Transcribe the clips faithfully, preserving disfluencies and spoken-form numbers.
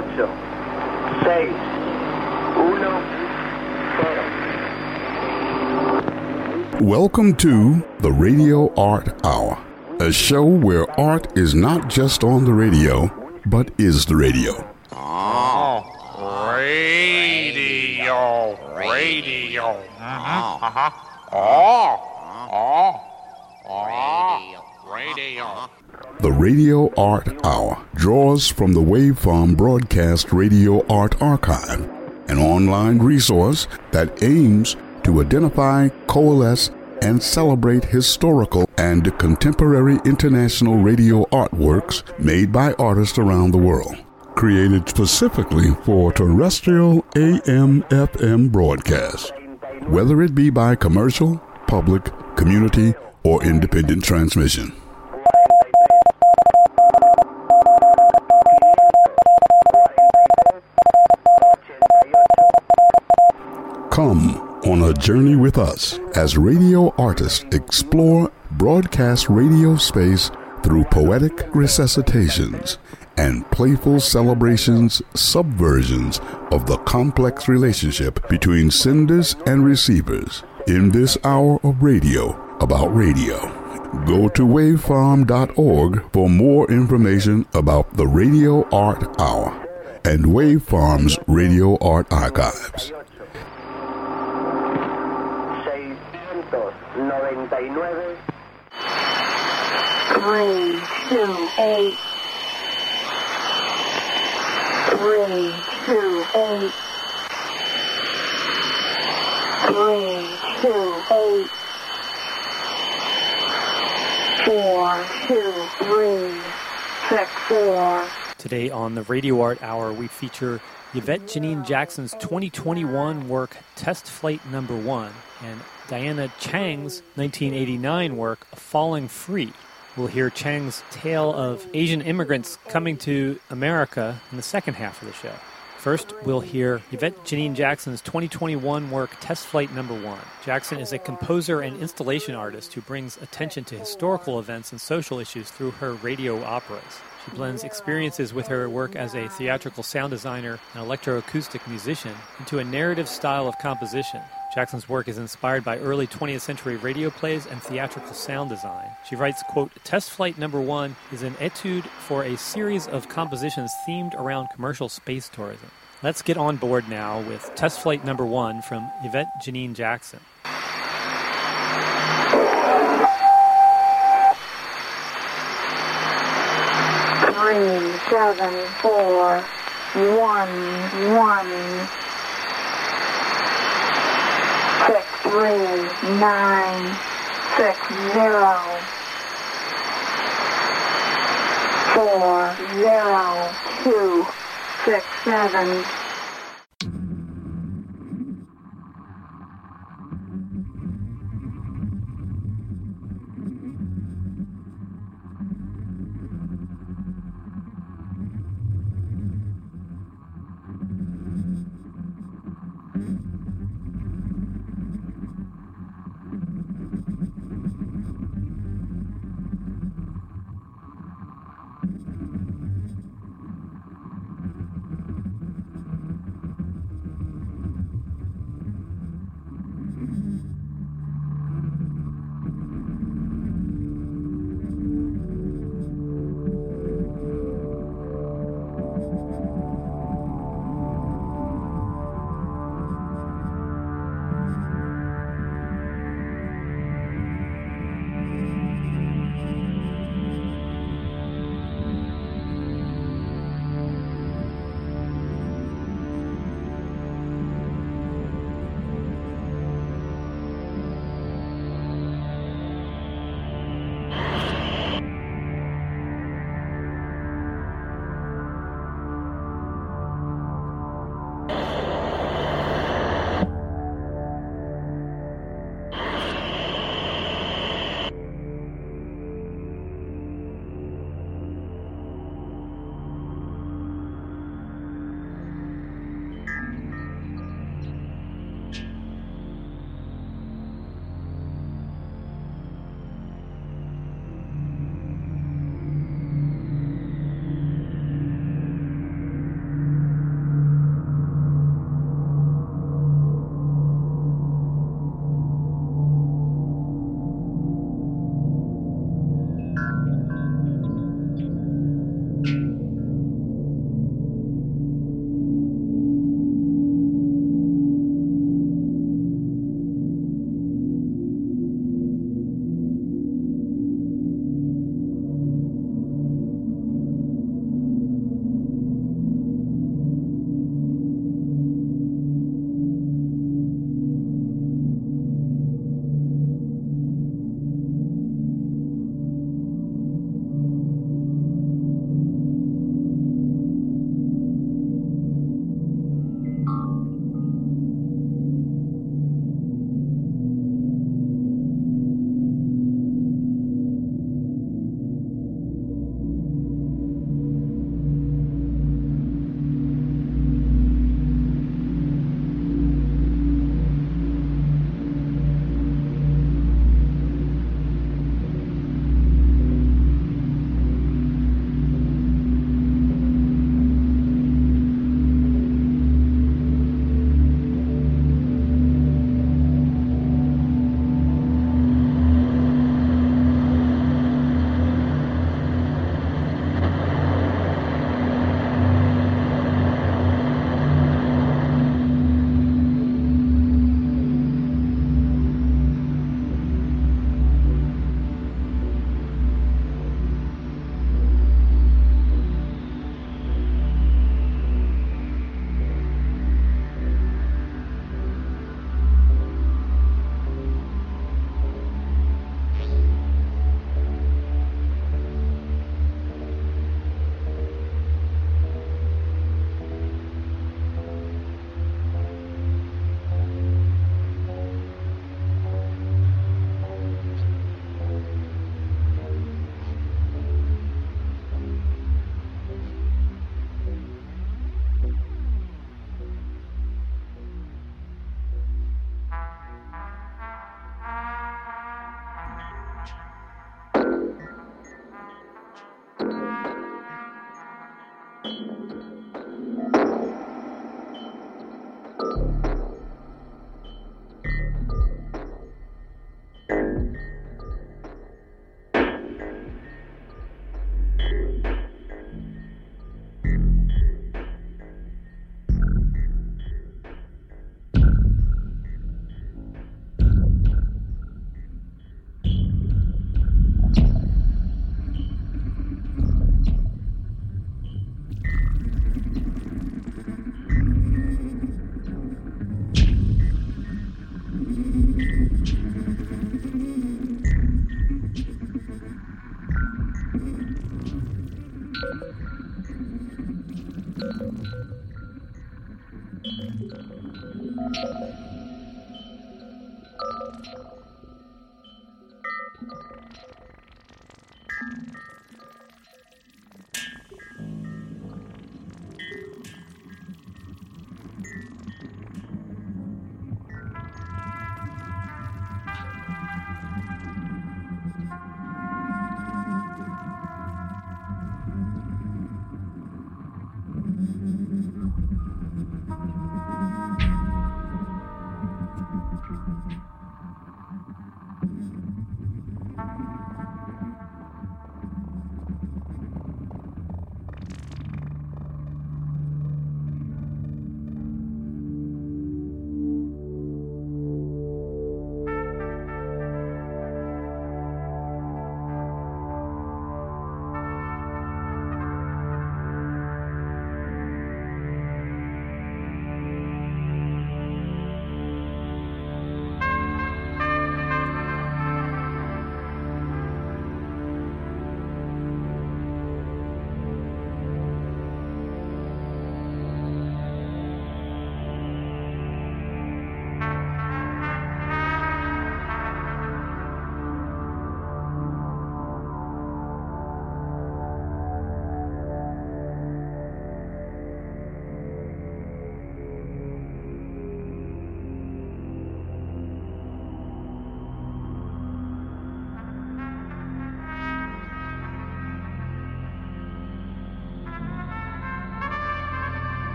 ocho, seis, uno, cero. Welcome to the Radio Art Hour, a show where art is not just on the radio, but is the radio. Oh, radio, radio. Uh-huh, uh-huh. Oh, oh, oh, radio. The Radio Art Hour draws from the Waveform Broadcast Radio Art Archive, an online resource that aims to identify, coalesce, and celebrate historical and contemporary international radio artworks made by artists around the world. Created specifically for terrestrial A M F M broadcast, whether it be by commercial, public, community, or independent transmission. Come on a journey with us as radio artists explore broadcast radio space through poetic resuscitations and playful celebrations, subversions of the complex relationship between senders and receivers in this hour of radio about radio. Go to waveform dot org for more information about the Radio Art Hour and Waveform's Radio Art Archives. Three, two, eight. Three, two, eight. Three, two, eight. Four, two, three, six, four. Today on the Radio Art Hour, we feature Yvette Janine Jackson's twenty twenty-one work, Test Flight Number One, and Diana Chang's nineteen eighty-nine work, Falling Free. We'll hear Chang's tale of Asian immigrants coming to America in the second half of the show. First, we'll hear Yvette Janine Jackson's twenty twenty-one work, Test Flight Number One. Jackson is a composer and installation artist who brings attention to historical events and social issues through her radio operas. She blends experiences with her work as a theatrical sound designer and electroacoustic musician into a narrative style of composition. Jackson's work is inspired by early twentieth century radio plays and theatrical sound design. She writes, quote, Test Flight Number One is an etude for a series of compositions themed around commercial space tourism. Let's get on board now with Test Flight Number One from Yvette Janine Jackson. Three, seven, four, one, one. Six, three, nine, six, zero. Four, zero, two, six, seven.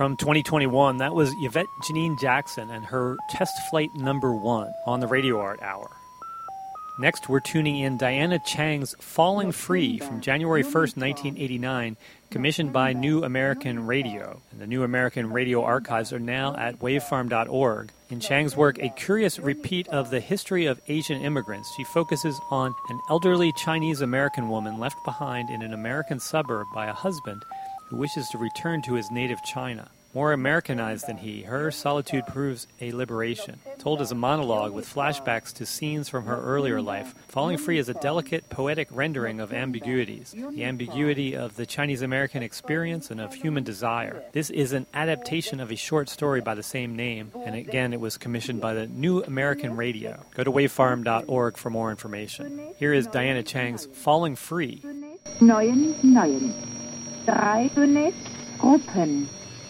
From twenty twenty-one, that was Yvette Janine Jackson and her Test Flight Number One on the Radio Art Hour. Next, we're tuning in Diana Chang's Falling Free from January first, nineteen eighty-nine, commissioned by New American Radio. And the New American Radio archives are now at wavefarm dot org. In Chang's work, a curious repeat of the history of Asian immigrants, she focuses on an elderly Chinese-American woman left behind in an American suburb by a husband who wishes to return to his native China. More Americanized than he, her solitude proves a liberation. Told as a monologue with flashbacks to scenes from her earlier life, Falling Free is a delicate, poetic rendering of ambiguities, the ambiguity of the Chinese-American experience and of human desire. This is an adaptation of a short story by the same name, and again, it was commissioned by the New American Radio. Go to wavefarm dot org for more information. Here is Diana Chang's Falling Free. Neun, neun. Drei Sonett, Gruppen.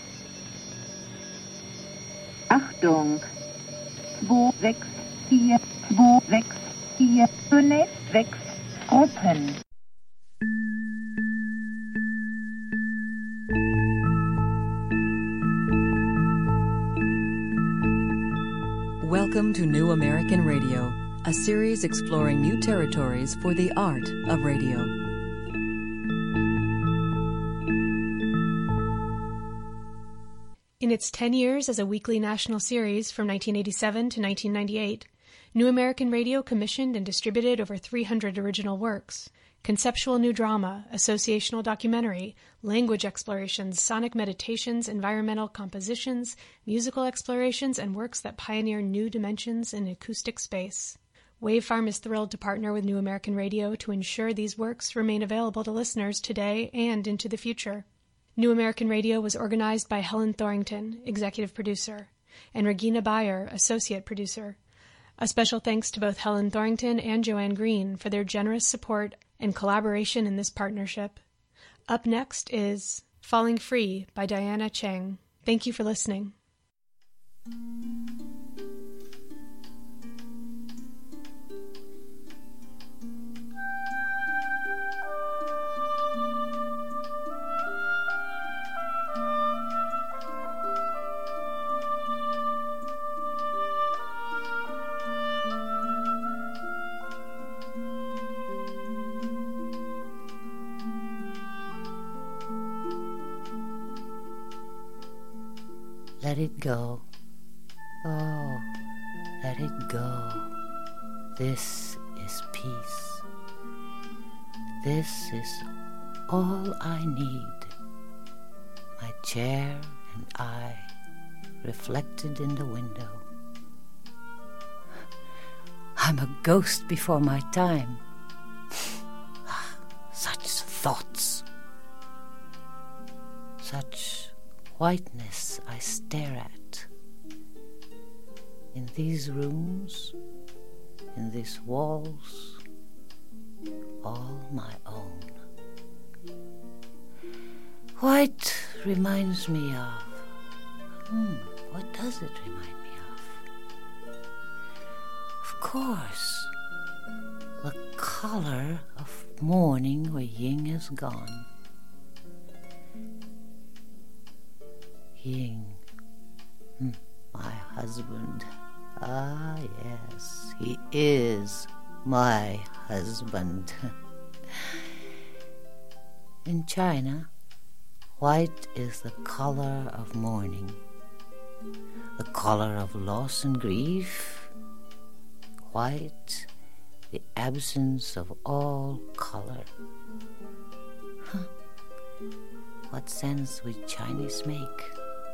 Achtung! zwei, sechs, vier, zwei, sechs, vier, fünf, sechs, Gruppen. Welcome to New American Radio, a series exploring new territories for the art of radio. In its ten years as a weekly national series from nineteen eighty-seven to nineteen ninety-eight, New American Radio commissioned and distributed over three hundred original works: conceptual new drama, associational documentary, language explorations, sonic meditations, environmental compositions, musical explorations, and works that pioneer new dimensions in acoustic space. Wavefarm is thrilled to partner with New American Radio to ensure these works remain available to listeners today and into the future. New American Radio was organized by Helen Thorington, executive producer, and Regina Bayer, associate producer. A special thanks to both Helen Thorington and Joanne Green for their generous support and collaboration in this partnership. Up next is Falling Free by Diana Chang. Thank you for listening. Let it go. Oh, let it go. This is peace. This is all I need. My chair and I, reflected in the window. I'm a ghost before my time. Such thoughts. Such whiteness I stare at. In these rooms, in these walls, all my own. White reminds me of... Hmm, what does it remind me of? Of course, the color of morning where yin is gone. Ying, my husband. Ah, yes, he is my husband. In China, white is the color of mourning, the color of loss and grief. White, the absence of all color. Huh. What sense would Chinese make?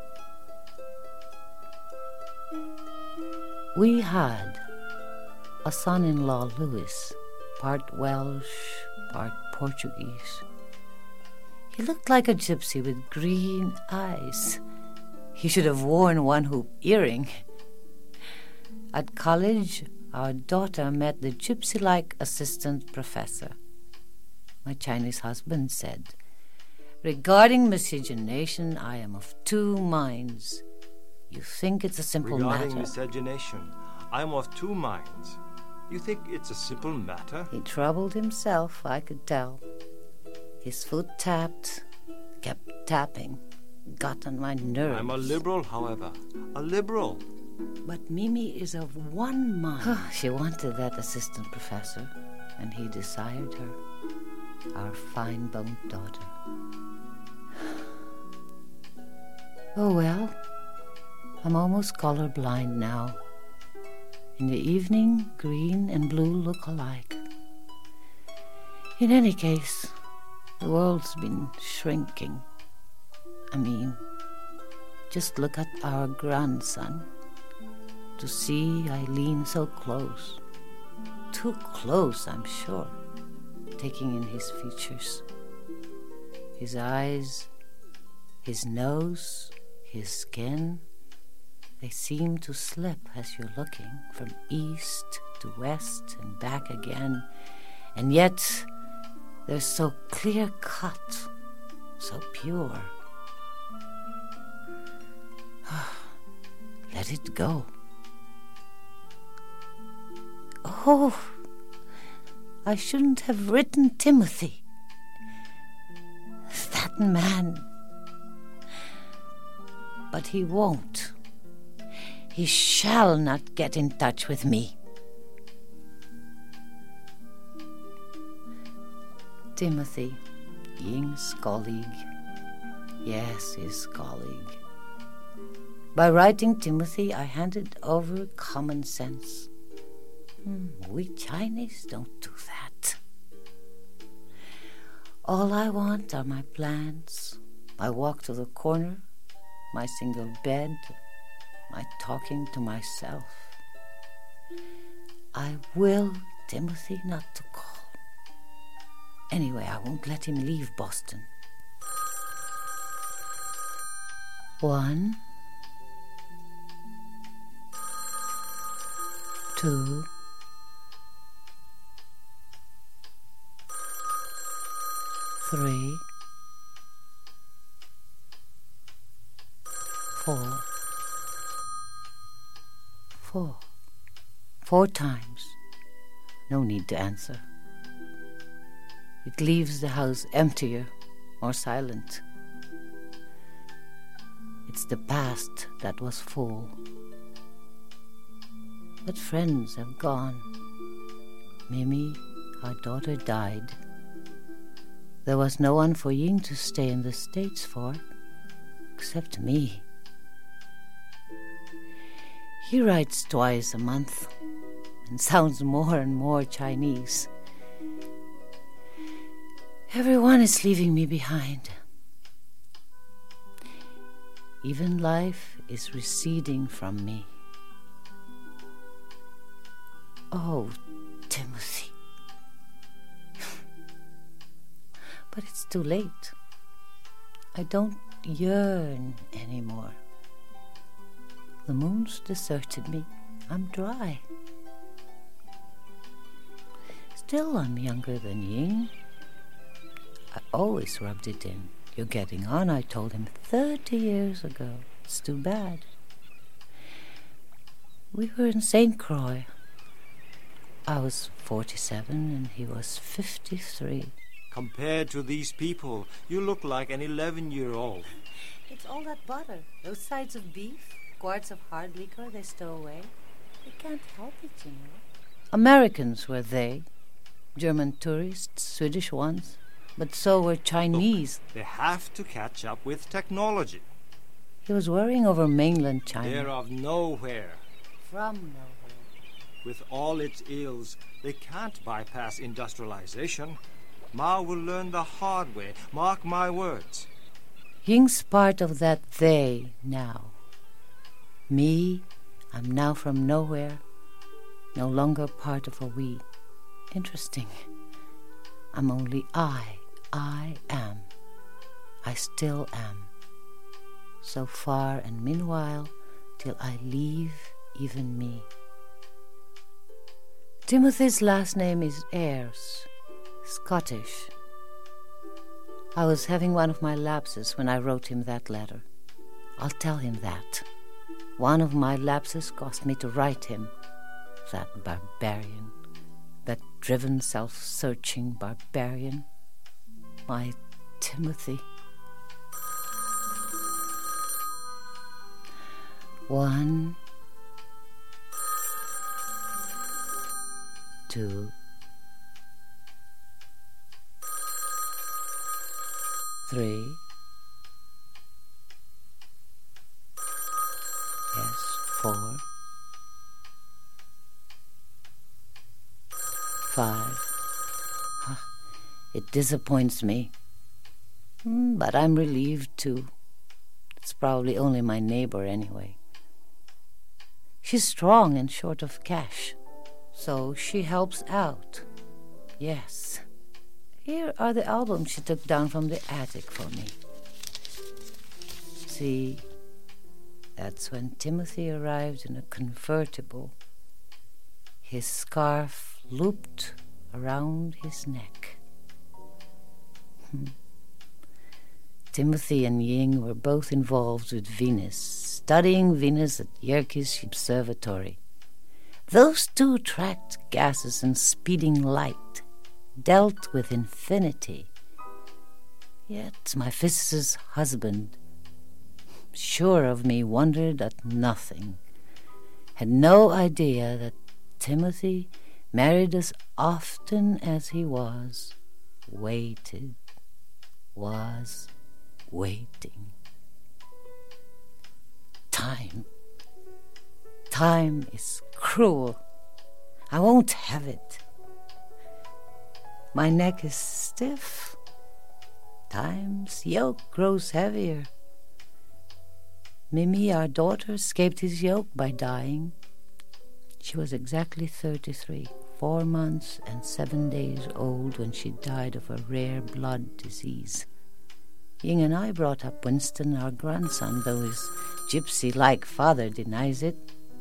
We had a son-in-law, Louis, part Welsh, part Portuguese. He looked like a gypsy with green eyes. He should have worn one hoop earring. At college, our daughter met the gypsy-like assistant professor. My Chinese husband said, "Regarding miscegenation, I am of two minds. You think it's a simple Regarding matter." miscegenation, I am of two minds. You think it's a simple matter? He troubled himself, I could tell. His foot tapped, kept tapping. got on my nerves. I'm a liberal, however. A liberal. But Mimi is of one mind. She wanted that assistant professor, and he desired her, our fine-boned daughter. Oh well, I'm almost colorblind now. In the evening, green and blue look alike. In any case, the world's been shrinking. I mean, just look at our grandson. To see Eileen so close. Too close, I'm sure, taking in his features. His eyes, his nose, his skin, they seem to slip as you're looking from east to west and back again, and yet they're so clear-cut, so pure. Let it go. Oh, I shouldn't have written Timothy. That man. But he won't. He shall not get in touch with me. Timothy, Ying's colleague. Yes, his colleague. By writing Timothy, I handed over common sense. Hmm, we Chinese don't do that. All I want are my plans, my walk to the corner, my single bed, my talking to myself. I will Timothy not to call. Anyway, I won't let him leave Boston. One, two, three, four, four, four times. No need to answer. It leaves the house emptier, more silent. It's the past that was full. But friends have gone. Mimi, our daughter, died. There was no one for Ying to stay in the States for, except me. He writes twice a month and sounds more and more Chinese. Everyone is leaving me behind. Even life is receding from me. Oh, Timothy. But it's too late. I don't yearn anymore. The moon's deserted me. I'm dry. Still, I'm younger than Ying. I always rubbed it in. You're getting on, I told him thirty years ago. It's too bad. We were in Saint Croix. I was forty-seven and he was fifty-three. Compared to these people, you look like an eleven-year-old. It's all that butter, those sides of beef, quarts of hard liquor they stow away. They can't help it, you know. Americans were they. German tourists, Swedish ones. But so were Chinese. Look, they have to catch up with technology. He was worrying over mainland China. They're of nowhere. From nowhere. With all its ills, they can't bypass industrialization. Mao will learn the hard way. Mark my words. Ying's part of that they now. Me, I'm now from nowhere. No longer part of a we. Interesting. I'm only I. I am. I still am. So far and meanwhile, till I leave even me. Timothy's last name is Ayres, Scottish. I was having one of my lapses when I wrote him that letter. I'll tell him that. One of my lapses caused me to write him. That barbarian. That driven, self-searching barbarian. My Timothy. One, two, three, yes, four, five. Huh. It disappoints me, mm, but I'm relieved too. It's probably only my neighbor anyway. She's strong and short of cash, so she helps out. Yes. Here are the albums she took down from the attic for me. See, that's when Timothy arrived in a convertible, his scarf looped around his neck. Hmm. Timothy and Ying were both involved with Venus, studying Venus at Yerkes Observatory. Those two tracked gases and speeding light, dealt with infinity. Yet my physicist's husband, sure of me, wondered at nothing, had no idea that Timothy, married as often as he was, waited, was waiting. Time. Time is cruel. I won't have it. My neck is stiff. Time's yoke grows heavier. Mimi, our daughter, escaped his yoke by dying. She was exactly thirty-three, four months and seven days old when she died of a rare blood disease. Ying and I brought up Winston, our grandson, though his gypsy-like father denies it.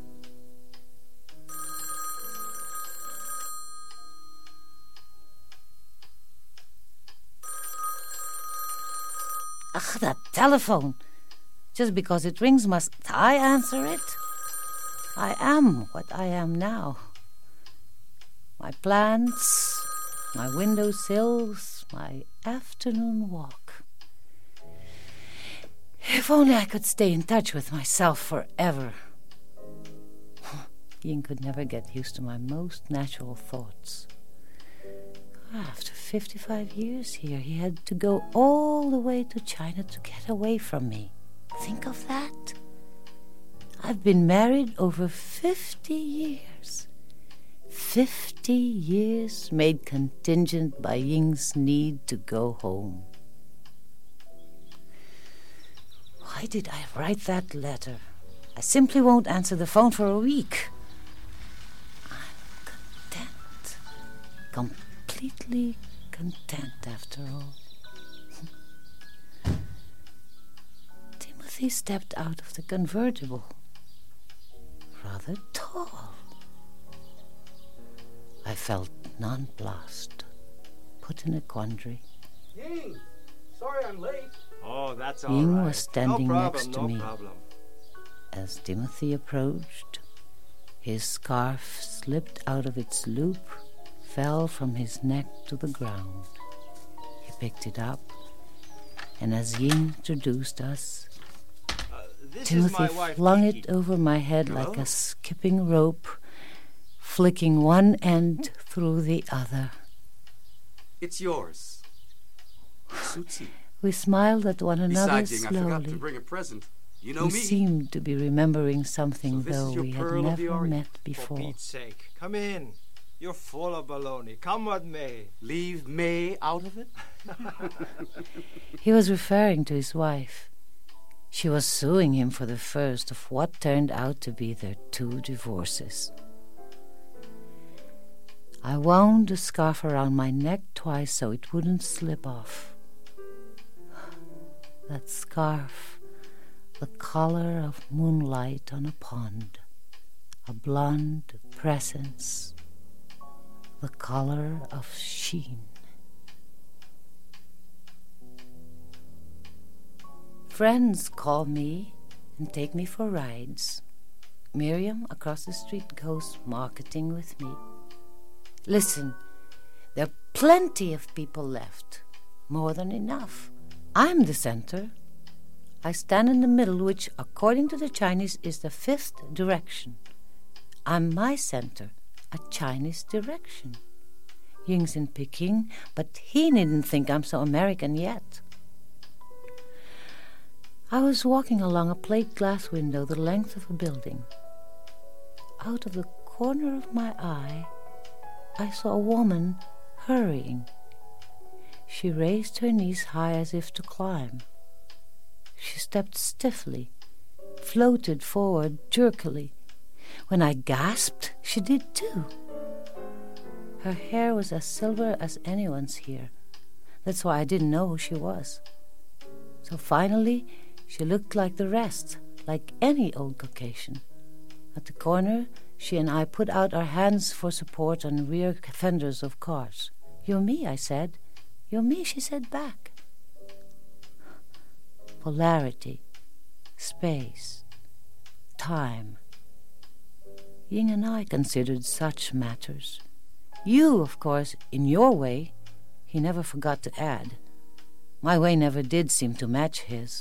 Ugh, that telephone. Just because it rings, must I answer it? I am what I am now. My plants, my windowsills, my afternoon walk. If only I could stay in touch with myself forever. Ying could never get used to my most natural thoughts. After fifty-five years here, he had to go all the way to China to get away from me. Think of that. I've been married over fifty years. Fifty years made contingent by Ying's need to go home. Why did I write that letter? I simply won't answer the phone for a week. I'm content. Completely content, after all. Timothy stepped out of the convertible. Rather tall. I felt nonplussed, put in a quandary. Ying, sorry I'm late. Oh, that's all Ying right. was standing no problem, next to no me. Problem. As Timothy approached, his scarf slipped out of its loop, fell from his neck to the ground. He picked it up, and as Ying introduced us, uh, this Timothy is my wife, flung Kiki. it over my head Hello? like a skipping rope, flicking one end through the other. It's yours. Suits you. We smiled at one another Besides, Ying, I forgot to slowly. bring a present. You know We me. seemed to be remembering something, So this is though your we had Pearl of the never Orient? met For before. Pete's sake, come in. You're full of baloney. Come what may. Leave May out of it? He was referring to his wife. She was suing him for the first of what turned out to be their two divorces. I wound the scarf around my neck twice so it wouldn't slip off. That scarf, the color of moonlight on a pond, a blonde presence, the color of sheen. Friends call me and take me for rides. Miriam across the street goes marketing with me. Listen, there are plenty of people left, more than enough. I'm the center. I stand in the middle, which, according to the Chinese, is the fifth direction. I'm my center, a Chinese direction. Ying's in Peking, but he needn't think I'm so American yet. I was walking along a plate glass window the length of a building. Out of the corner of my eye, I saw a woman hurrying. She raised her knees high as if to climb. She stepped stiffly, floated forward jerkily. When I gasped, she did too. Her hair was as silver as anyone's here. That's why I didn't know who she was. So finally, she looked like the rest, like any old Caucasian. At the corner, she and I put out our hands for support on rear fenders of cars. "You're me," I said. "You're me," she said back. Polarity, space, time. Ying and I considered such matters. You, of course, in your way, he never forgot to add. My way never did seem to match his.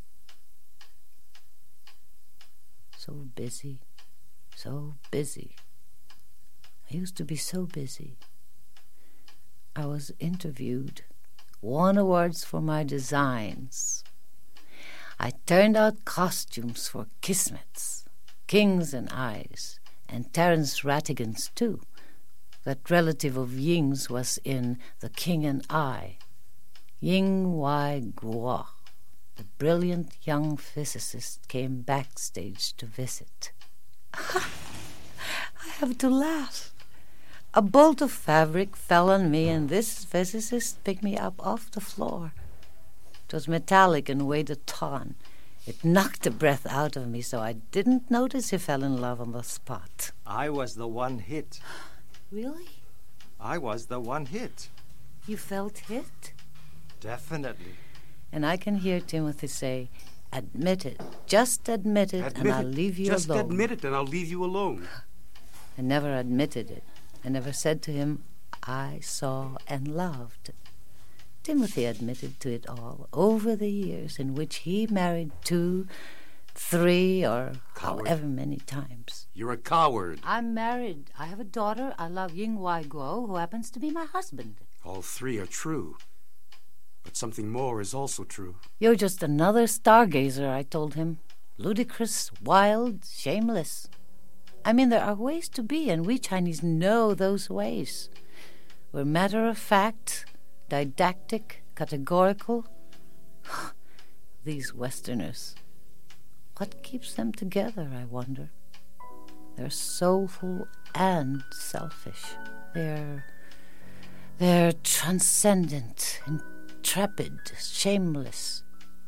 So busy, so busy. I used to be so busy. I was interviewed, won awards for my designs. I turned out costumes for Kismets, Kings and Eyes, and Terence Rattigan's too. That relative of Ying's was in The King and I. Ying Wai Guo, the brilliant young physicist, came backstage to visit. I have to laugh. A bolt of fabric fell on me, and this physicist picked me up off the floor. It was metallic and weighed a ton. It knocked the breath out of me, so I didn't notice he fell in love on the spot. I was the one hit. Really? I was the one hit. You felt hit? Definitely. And I can hear Timothy say, "Admit it. Just admit it, Admit and I'll it. leave you Just alone." Just admit it, and I'll leave you alone. I never admitted it. I never said to him, "I saw and loved." Timothy admitted to it all over the years in which he married two, three, or Coward. however many times. You're a coward. I'm married. I have a daughter. I love Ying Wai Guo, who happens to be my husband. All three are true. But something more is also true. You're just another stargazer, I told him. Ludicrous, wild, shameless. I mean, there are ways to be, and we Chinese know those ways. We're matter-of-fact, didactic, categorical. These Westerners. What keeps them together, I wonder? They're soulful and selfish. They're... They're transcendent, intrepid, shameless.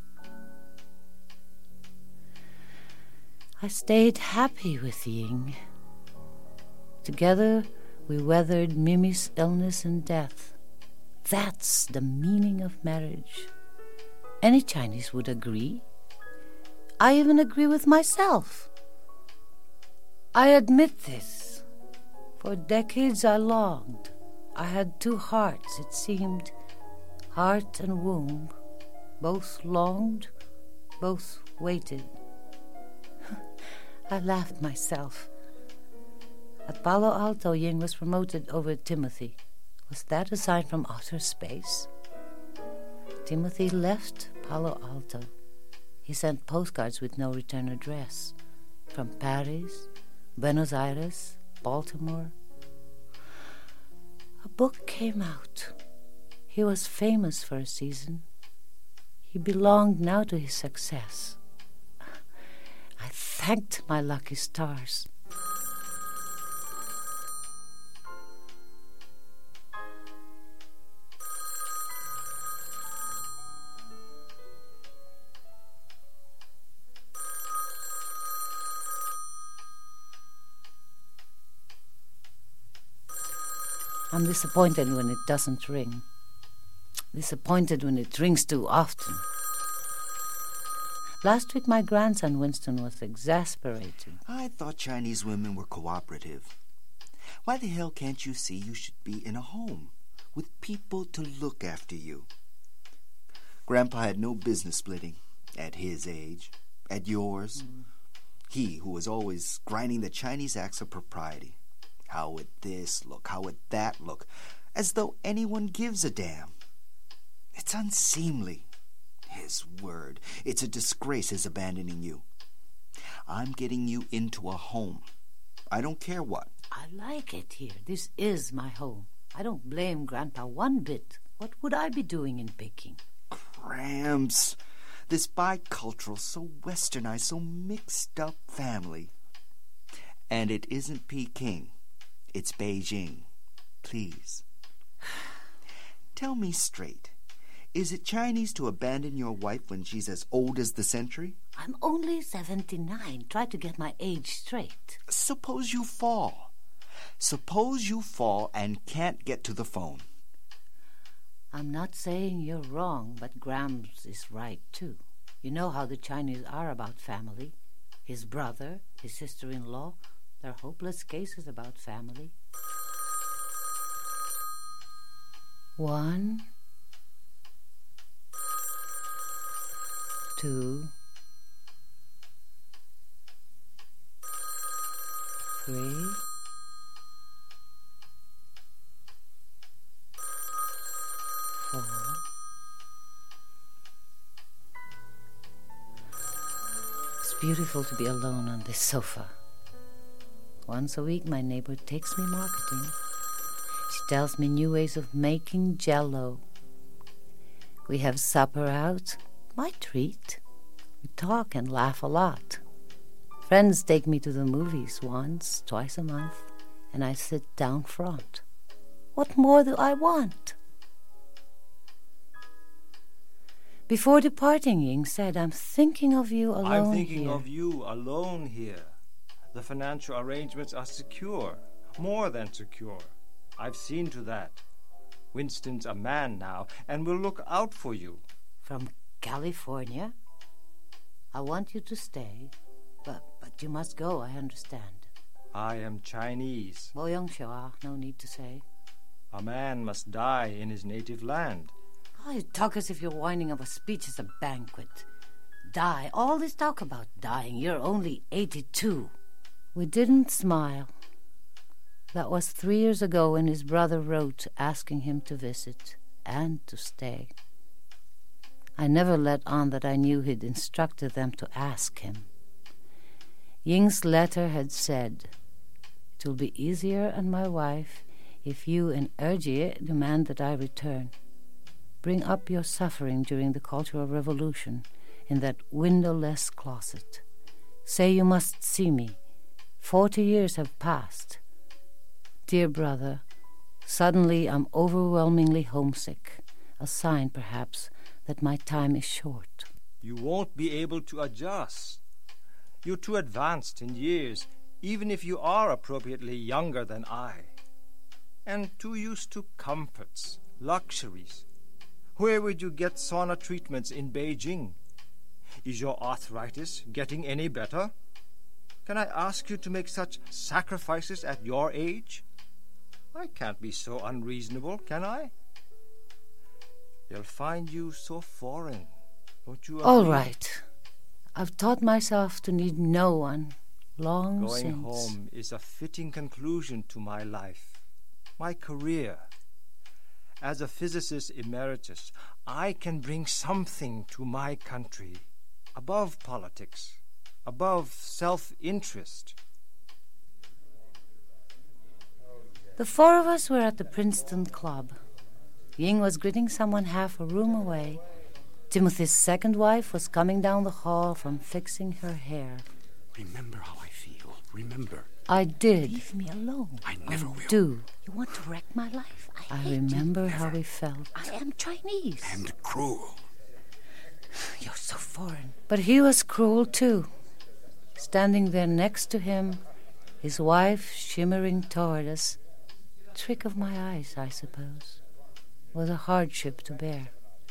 I stayed happy with Ying. Together, we weathered Mimi's illness and death. That's the meaning of marriage. Any Chinese would agree. I even agree with myself. I admit this. For decades I longed. I had two hearts, it seemed. Heart and womb. Both longed, both waited. I laughed myself. At Palo Alto, Ying was promoted over Timothy. Was that a sign from outer space? Timothy left Palo Alto. He sent postcards with no return address. From Paris, Buenos Aires, Baltimore. A book came out. He was famous for a season. He belonged now to his success. I thanked my lucky stars. I'm disappointed when it doesn't ring. Disappointed when it rings too often. Last week my grandson Winston was exasperated. I thought Chinese women were cooperative. Why the hell can't you see you should be in a home with people to look after you? Grandpa had no business splitting. At his age, at yours. Mm. He who was always grinding the Chinese axe of propriety. How would this look? How would that look? As though anyone gives a damn. It's unseemly. His word. It's a disgrace his abandoning you. I'm getting you into a home. I don't care what. I like it here. This is my home. I don't blame Grandpa one bit. What would I be doing in Peking? Gramps, this bicultural, so westernized, so mixed up family. And it isn't Peking. It's Beijing. Please. Tell me straight. Is it Chinese to abandon your wife when she's as old as the century? I'm only seventy-nine. Try to get my age straight. Suppose you fall. Suppose you fall and can't get to the phone. I'm not saying you're wrong, but Gramps is right, too. You know how the Chinese are about family. His brother, his sister-in-law, they're hopeless cases about family. One, two, three, four. It's beautiful to be alone on this sofa. Once a week, my neighbor takes me marketing. She tells me new ways of making Jell-O. We have supper out, my treat. We talk and laugh a lot. Friends take me to the movies once, twice a month, and I sit down front. What more do I want? Before departing, Ying said, I'm thinking of you alone here. I'm thinking here. of you alone here. The financial arrangements are secure, more than secure. I've seen to that. Winston's a man now, and will look out for you. From California? I want you to stay, but but you must go, I understand. I am Chinese. Bo Yong Shua, no need to say. A man must die in his native land. Oh, you talk as if you're winding up a speech as a banquet. Die, all this talk about dying, you're only eighty-two. We didn't smile. That was three years ago when his brother wrote asking him to visit and to stay. I never let on that I knew he'd instructed them to ask him. Ying's letter had said, it will be easier and my wife if you and Erjie demand that I return. Bring up your suffering during the Cultural Revolution in that windowless closet. Say you must see me. Forty years have passed. Dear brother, suddenly I'm overwhelmingly homesick, a sign, perhaps, that my time is short. You won't be able to adjust. You're too advanced in years, even if you are appropriately younger than I. And too used to comforts, luxuries. Where would you get sauna treatments in Beijing? Is your arthritis getting any better? Can I ask you to make such sacrifices at your age? I can't be so unreasonable, can I? They'll find you so foreign, don't you agree? All right. I've taught myself to need no one long Going since. Going home is a fitting conclusion to my life, my career. As a physicist emeritus, I can bring something to my country, above politics, above self-interest. The four of us were at the Princeton Club. Ying was greeting someone half a room away. Timothy's second wife was coming down the hall from fixing her hair. Remember how I feel. Remember. I did. Leave me alone. I never I will. do. You want to wreck my life? I, I hate remember you. how we felt. I am Chinese. And cruel. You're so foreign. But he was cruel, too. Standing there next to him, his wife shimmering toward us, trick of my eyes, I suppose, was a hardship to bear.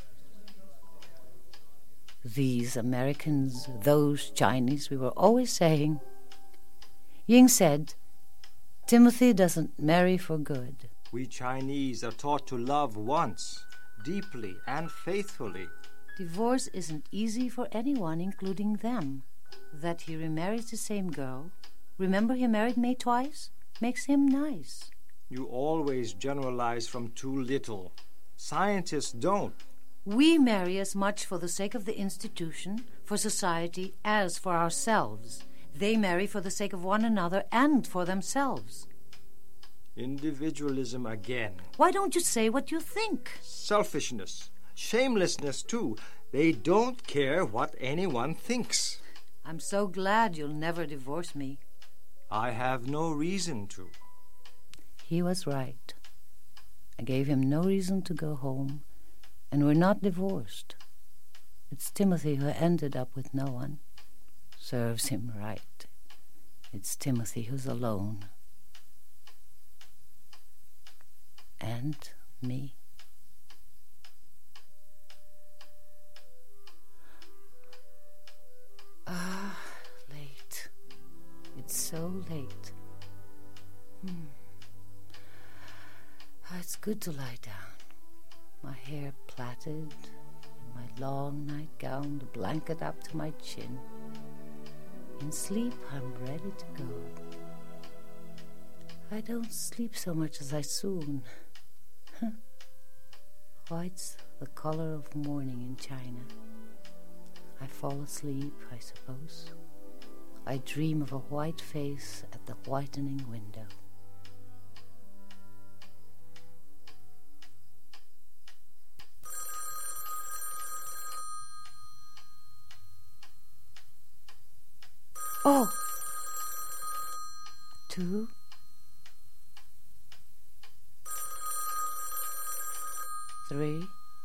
These Americans, those Chinese, we were always saying. Ying said, Timothy doesn't marry for good. We Chinese are taught to love once, deeply and faithfully. Divorce isn't easy for anyone, including them. That he remarries the same girl, remember he married May twice, makes him nice. You always generalize from too little. Scientists don't. We marry as much for the sake of the institution, for society, as for ourselves. They marry for the sake of one another and for themselves. Individualism again. Why don't you say what you think? Selfishness. Shamelessness, too. They don't care what anyone thinks. I'm so glad you'll never divorce me. I have no reason to. He was right. I gave him no reason to go home, and we're not divorced. It's Timothy who ended up with no one. Serves him right. It's Timothy who's alone. And me. Ah, late. It's so late. Hmm. Ah, it's good to lie down. My hair plaited, in my long nightgown, the blanket up to my chin. In sleep, I'm ready to go. I don't sleep so much as I soon. White's the color of morning in China. I fall asleep, I suppose. I dream of a white face at the whitening window. Oh! Two. Three.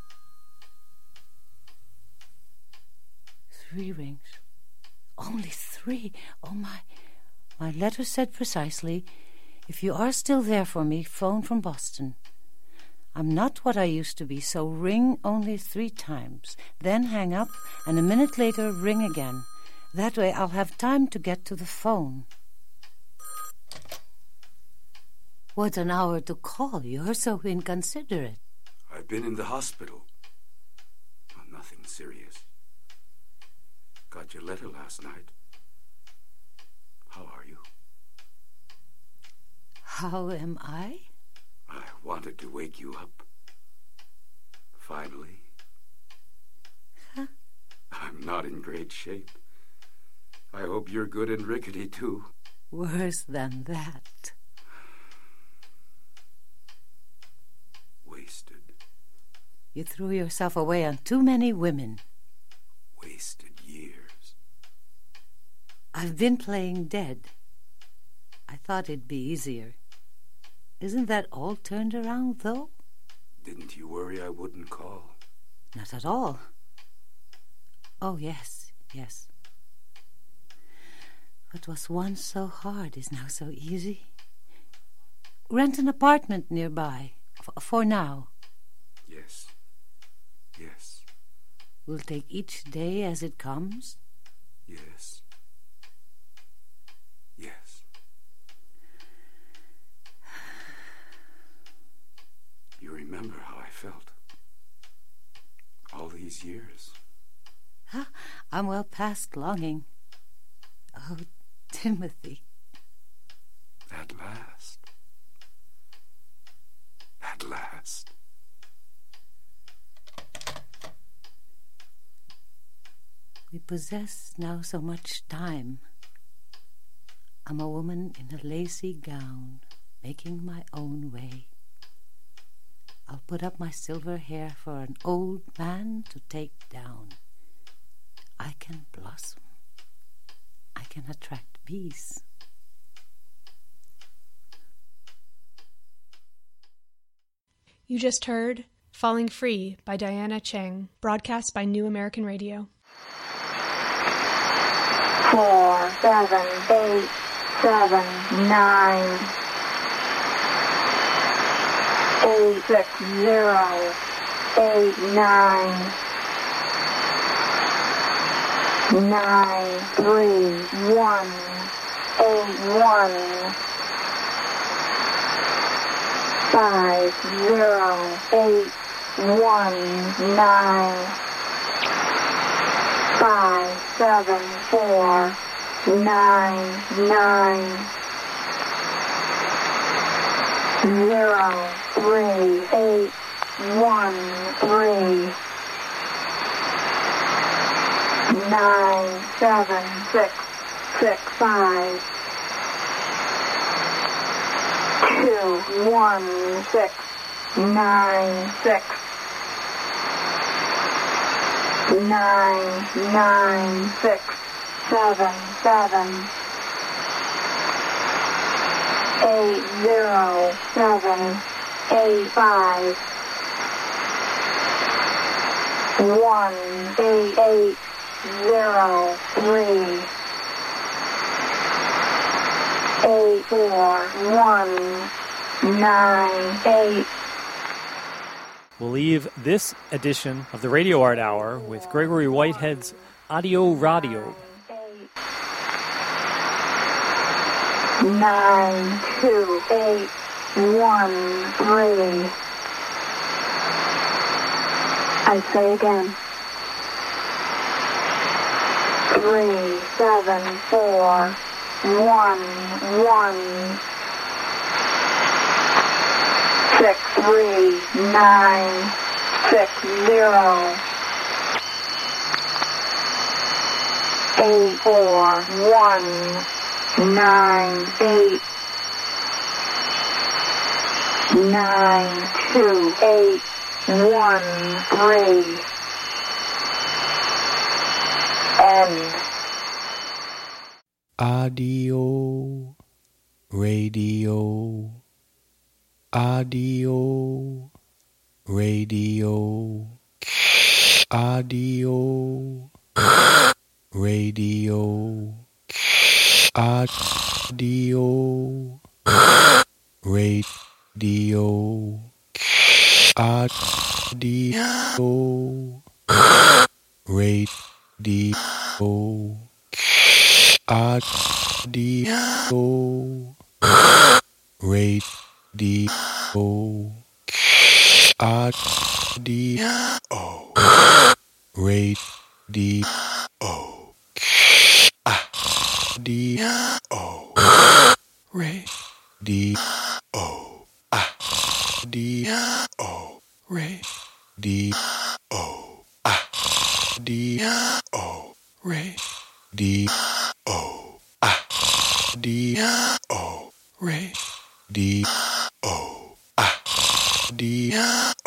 Three rings. Only three. Oh, my. My letter said precisely, if you are still there for me, phone from Boston. I'm not what I used to be, so ring only three times. Then hang up, and a minute later ring again. That way I'll have time to get to the phone. What an hour to call. You're so inconsiderate. I've been in the hospital. Oh, nothing serious. Got your letter last night. How are you? How am I? I wanted to wake you up. Finally. Huh? I'm not in great shape. I hope you're good and rickety, too. Worse than that. Wasted. You threw yourself away on too many women. Wasted years. I've been playing dead. I thought it'd be easier. Isn't that all turned around, though? Didn't you worry I wouldn't call? Not at all. Oh, yes, yes. What was once so hard is now so easy. Rent an apartment nearby, f- for now. Yes, yes. We'll take each day as it comes. Yes, yes. You remember how I felt all these years? Huh? I'm well past longing. Oh, Timothy. At last. At last. We possess now so much time. I'm a woman in a lacy gown, making my own way. I'll put up my silver hair for an old man to take down. I can blossom. I can attract peace. You just heard Falling Free by Diana Cheng, broadcast by New American Radio. Four, seven, eight, seven, nine, eight, six, zero, eight, nine, nine, three, one, eight, one, five, zero, eight, one, nine, five, seven, four, nine, nine, zero, three, eight, one, three, nine, seven, six, six, five, two, one, six, nine, six, nine, nine, six, seven, seven, eight, zero, seven, eight, five, one, eight, eight, zero, three, eight, four, one, nine, eight. We'll leave this edition of the Radio Art Hour with Gregory Whitehead's Audio Radio. Nine, two, eight, one, three. I say again. Three, seven, four, one, one. Six, three, nine, six, zero. Eight, four, one, nine, eight. Nine, two, eight, one, three. End. Audio Radio. Audio Radio. Audio Radio. Audio Radio. Audio Radio. Audio Radio. Audio Radio. Audio Radio. Audio Radio. Audio Radio. Audio Radio. Audio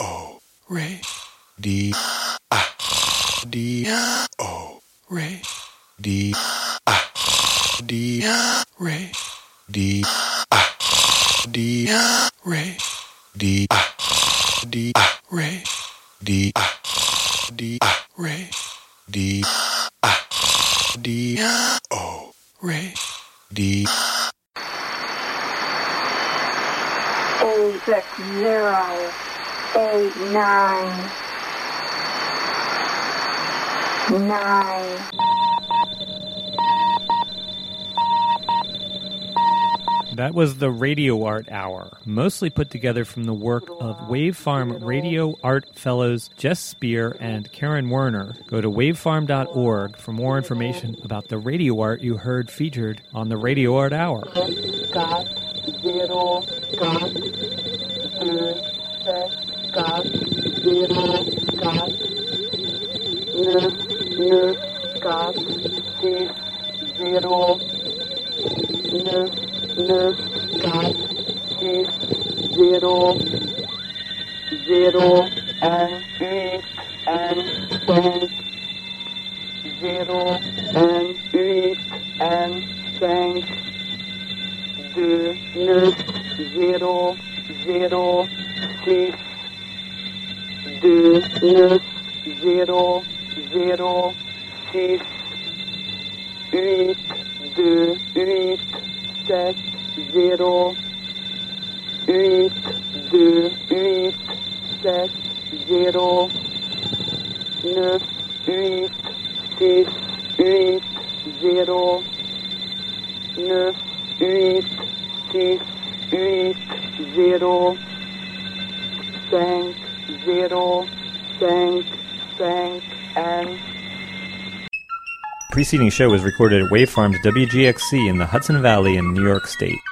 Radio. Audio Radio. Audio Radio. Audio Radio. Audio Radio. Audio Radio. Audio Radio. Eight, six, zero, eight, nine, nine. That was the Radio Art Hour, mostly put together from the work of Wave Farm Radio Art Fellows Jess Spear and Karen Werner. Go to wave farm dot org for more information about the radio art you heard featured on the Radio Art Hour. Got zero, got two, six, got zero, got neuf, neuf, got six, zero, neuf, neuf, got six, zero, zero, and eight, and cinq, zero, and eight, and cinq. Deux, neuf, zéro, zéro, six. Deux, neuf, zéro, zéro, six. Huit, deux, huit, sept, zéro. Huit, deux, huit, sept, zéro. Neuf, huit, six, huit, zéro. Neuf, huit, six, huit, zéro, cinq, zéro, cinq, cinq, and preceding show was recorded at Wavefarms W G X C in the Hudson Valley in New York State.